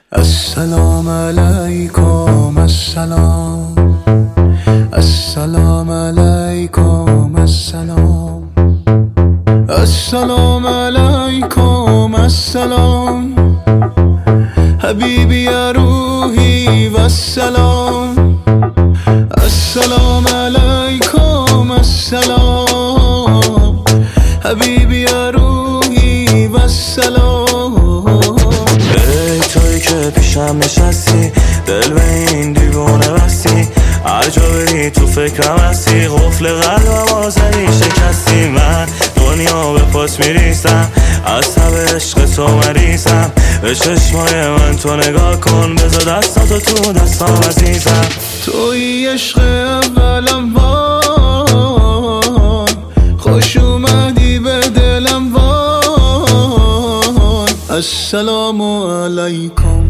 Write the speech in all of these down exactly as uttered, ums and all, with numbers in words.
السلام علیکم السلام السلام علیکم السلام السلام علیکم السلام حبیبی یا روحی و السلام السلام علیکم السلام حبیبی یا روحی و السلام. ای تویی که پیشم نشستی، دل به این دیوانه بستی، هر جا بری تو فکرم هستی، قفل قلبم آزدی شکستی. من دنیا به پاس میریسم، از تب عشق تو مریضم، به چشمای من تو نگاه کن، بذار دستاتو تو دستام عزیزم. تویی عشق اولم وای، خوش اومدی به دلم وای. السلام علیکم.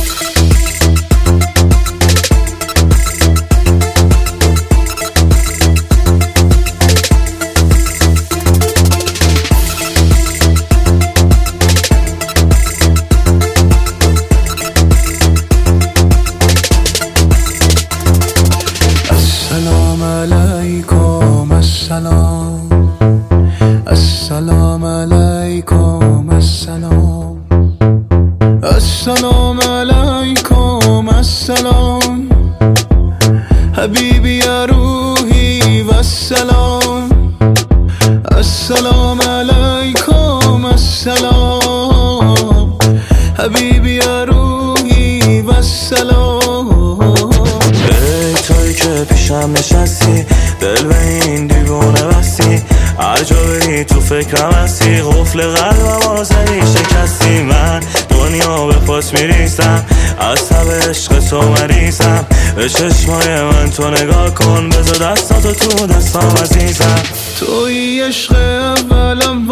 السلام علیکم السلام السلام علیکم السلام السلام علیکم السلام حبیبی یا روحی و السلام السلام علیکم السلام حبیبی یا روحی و السلام. ای تویی که پیشم نشستی، دل به این دیوانه بستی، هر جا بری تو فکرم هستی، قفل قلبم آزدی شکستی. من دنیا به پاس میریسم، از تب عشق تو مریضم، به چشمای من تو نگاه کن، بذار دستاتو تو دستام عزیزم. تویی عشق اولم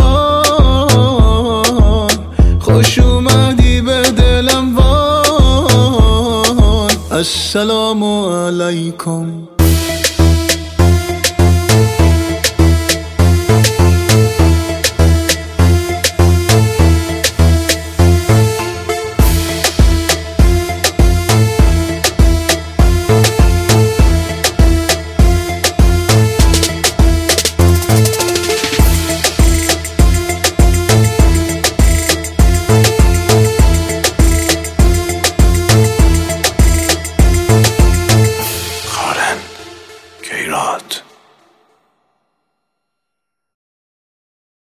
وای، خوش اومدی به دلم وای. السلام علیکم.